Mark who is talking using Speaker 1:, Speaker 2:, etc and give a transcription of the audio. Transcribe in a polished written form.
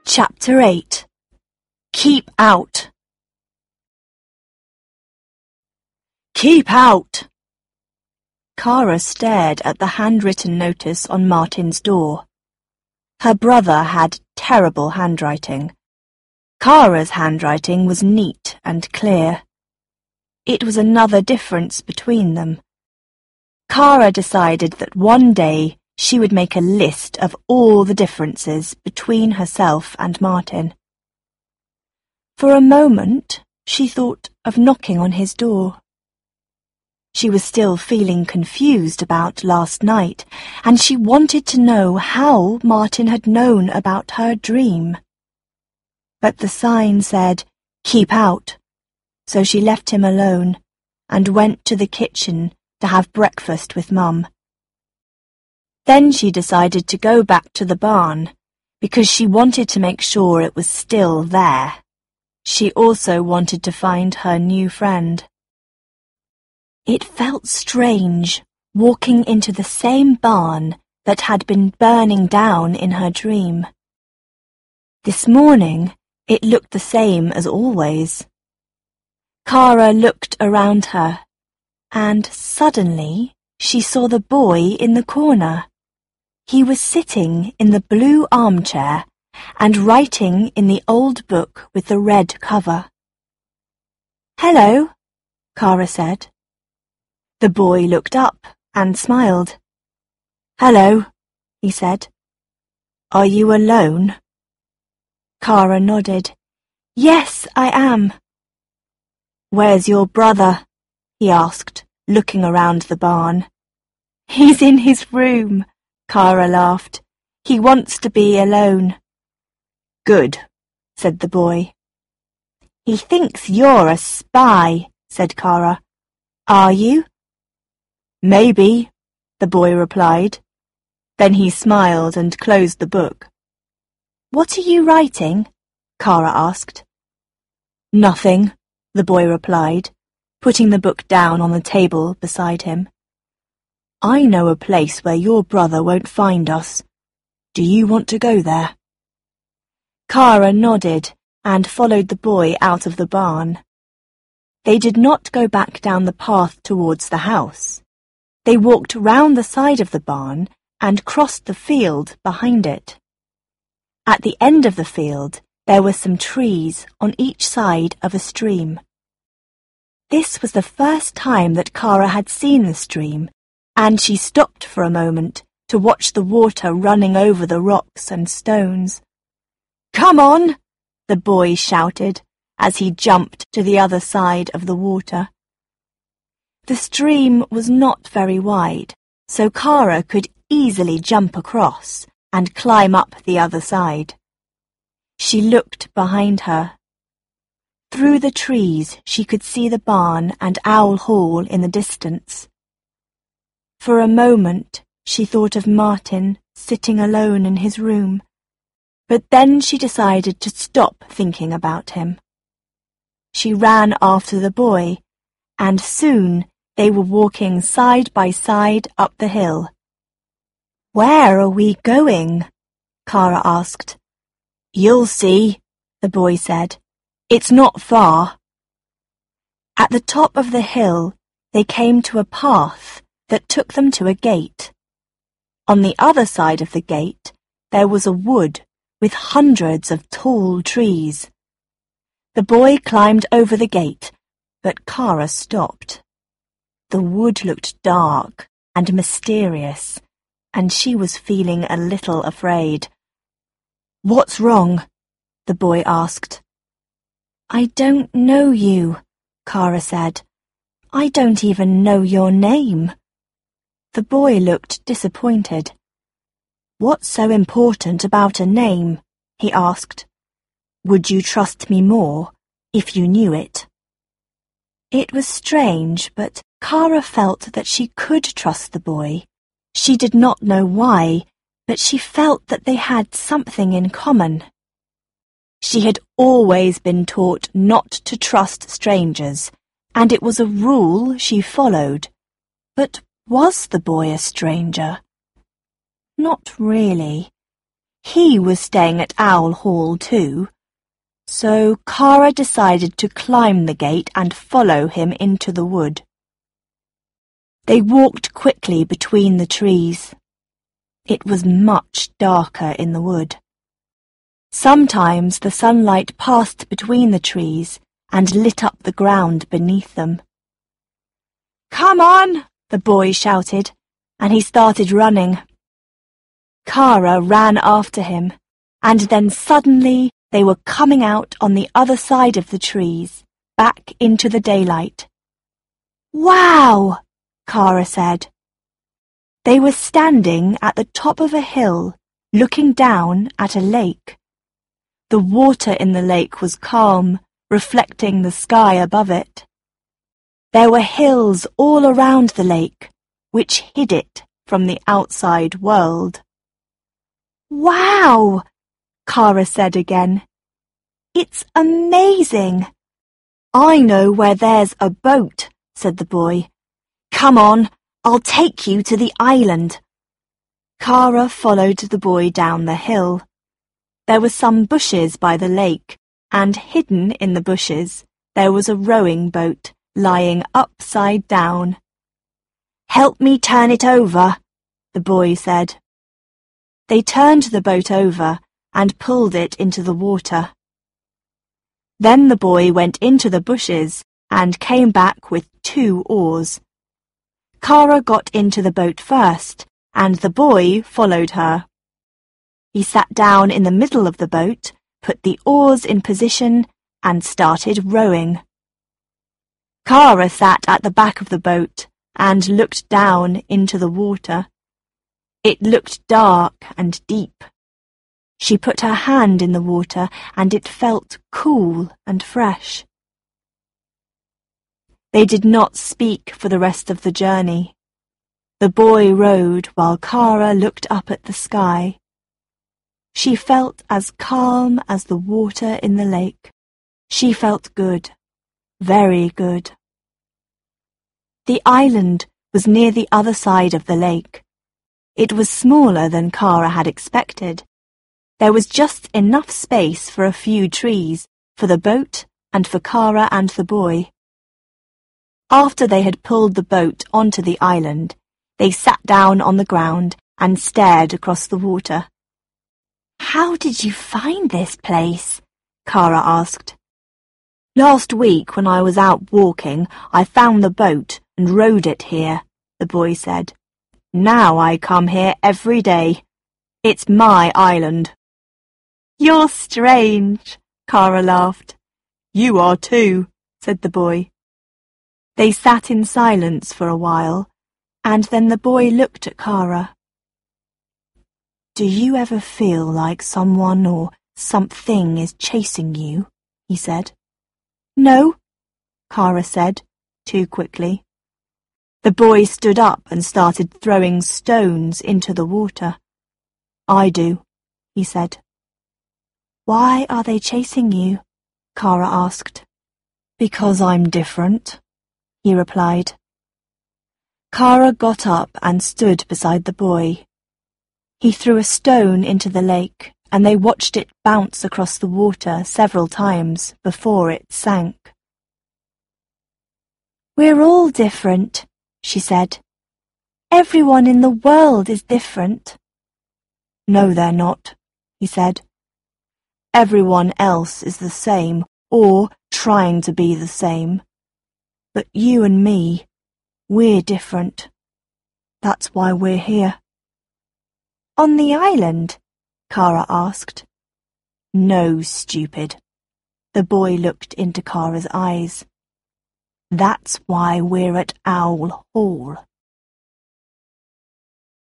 Speaker 1: Chapter 8. Keep out. Keep out! Cara stared at the handwritten notice on Martin's door. Her brother had terrible handwriting. Cara's handwriting was neat and clear. It was another difference between them. Cara decided that one day she would make a list of all the differences between herself and Martin. For a moment, she thought of knocking on his door. She was still feeling confused about last night, and she wanted to know how Martin had known about her dream. But the sign said, "Keep out," so she left him alone and went to the kitchen to have breakfast with Mum. Then she decided to go back to the barn, because she wanted to make sure it was still there. She also wanted to find her new friend. It felt strange walking into the same barn that had been burning down in her dream. This morning, it looked the same as always. Cara looked around her, and suddenly she saw the boy in the corner. He was sitting in the blue armchair and writing in the old book with the red cover. "Hello," Cara said. The boy looked up and smiled. "Hello," he said. "Are you alone?" Cara nodded. "Yes, I am." "Where's your brother?" he asked, looking around the barn. "He's in his room," Cara laughed. "He wants to be alone." "Good," said the boy. "He thinks you're a spy," said Cara. "Are you?" "Maybe," the boy replied. Then he smiled and closed the book. "What are you writing?" Cara asked. "Nothing," the boy replied, putting the book down on the table beside him. "I know a place where your brother won't find us. Do you want to go there?" Cara nodded and followed the boy out of the barn. They did not go back down the path towards the house. They walked round the side of the barn and crossed the field behind it. At the end of the field, there were some trees on each side of a stream. This was the first time that Cara had seen the stream, and she stopped for a moment to watch the water running over the rocks and stones. "Come on!" the boy shouted as he jumped to the other side of the water. The stream was not very wide, so Cara could easily jump across and climb up the other side. She looked behind her. Through the trees she could see the barn and Owl Hall in the distance. For a moment she thought of Martin sitting alone in his room, but then she decided to stop thinking about him. She ran after the boy, and soon they were walking side by side up the hill. "Where are we going?" Cara asked. "You'll see," the boy said. "It's not far." At the top of the hill, they came to a path that took them to a gate. On the other side of the gate, there was a wood with hundreds of tall trees. The boy climbed over the gate, but Cara stopped. The wood looked dark and mysterious, and she was feeling a little afraid. "What's wrong?" the boy asked. "I don't know you," Cara said. "I don't even know your name." The boy looked disappointed. "What's so important about a name?" he asked. "Would you trust me more if you knew it?" It was strange, but Cara felt that she could trust the boy. She did not know why, but she felt that they had something in common. She had always been taught not to trust strangers, and it was a rule she followed. But was the boy a stranger? Not really. He was staying at Owl Hall too, so Kara decided to climb the gate and follow him into the wood. They walked quickly between the trees. It was much darker in the wood. Sometimes the sunlight passed between the trees and lit up the ground beneath them. "Come on!" the boy shouted, and he started running. Kara ran after him, and then suddenly they were coming out on the other side of the trees, back into the daylight. "Wow!" Kara said. They were standing at the top of a hill, looking down at a lake. The water in the lake was calm, reflecting the sky above it. There were hills all around the lake, which hid it from the outside world. "Wow!" Kara said again. "It's amazing!" "I know where there's a boat," said the boy. "Come on, I'll take you to the island." Kara followed the boy down the hill. There were some bushes by the lake, and hidden in the bushes there was a rowing boat lying upside down. "Help me turn it over," the boy said. They turned the boat over and pulled it into the water. Then the boy went into the bushes and came back with 2 oars. Kara got into the boat first, and the boy followed her. He sat down in the middle of the boat, put the oars in position, and started rowing. Kara sat at the back of the boat and looked down into the water. It looked dark and deep. She put her hand in the water, and it felt cool and fresh. They did not speak for the rest of the journey. The boy rowed while Kara looked up at the sky. She felt as calm as the water in the lake. She felt good, very good. The island was near the other side of the lake. It was smaller than Kara had expected. There was just enough space for a few trees, for the boat and for Kara and the boy. After they had pulled the boat onto the island, they sat down on the ground and stared across the water. "How did you find this place?" Kara asked. "Last week when I was out walking, I found the boat and rowed it here," the boy said. "Now I come here every day. It's my island." "You're strange," Kara laughed. "You are too," said the boy. They sat in silence for a while, and then the boy looked at Kara. "Do you ever feel like someone or something is chasing you?" he said. "No," Kara said, too quickly. The boy stood up and started throwing stones into the water. "I do," he said. "Why are they chasing you?" Kara asked. "Because I'm different," he replied. Kara got up and stood beside the boy. He threw a stone into the lake, and they watched it bounce across the water several times before it sank. "We're all different," she said. "Everyone in the world is different." "No, they're not," he said. "Everyone else is the same, or trying to be the same. But you and me, we're different. That's why we're here." "On the island?" Kara asked. "No, stupid." The boy looked into Kara's eyes. "That's why we're at Owl Hall."